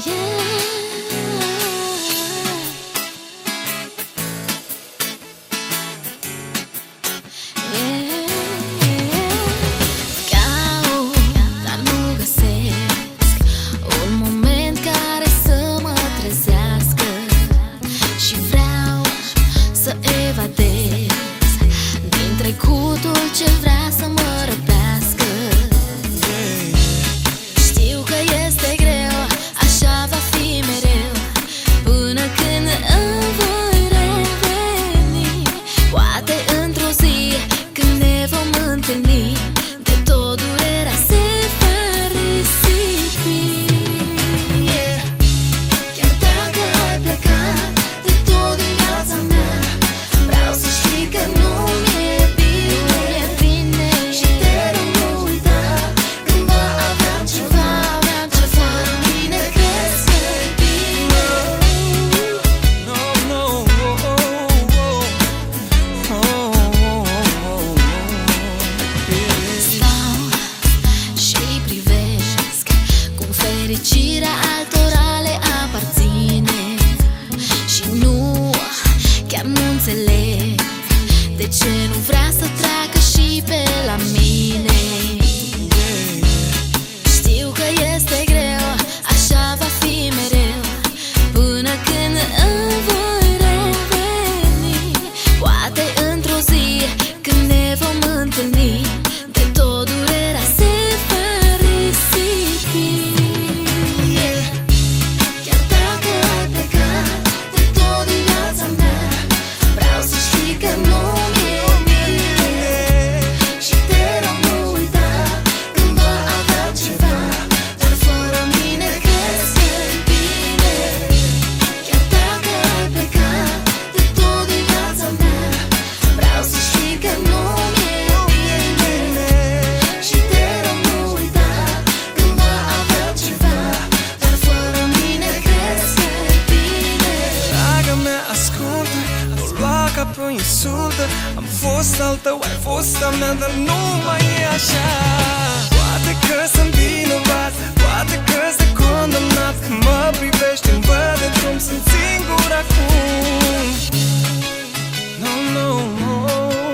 Trecutul ce vrea să mă răpească. Știu că este greu, așa va fi mereu, până când îmi voi reveni. Poate într-o zi, când ne vom întâlni, de tot durerea se va risipi. Chiar dacă ai plecat de tot din viața mea, vreau să știi că nu fericirea altora le aparține. Și nu, chiar nu înțeleg de ce nu vrea să treacă și pe la mine. Știu că este greu, așa va fi mereu, până când îmi voi reveni. Poate într-o zi, când ne vom întâlni, de tot durerea se va risipi. Pe o insultă, am fost al tău, ai fost a mea, dar nu mai e așa. Poate că sunt vinovat, poate că sunt condamnat. Când mă privești, îmi văd de drum, sunt singur acum. No, no, no.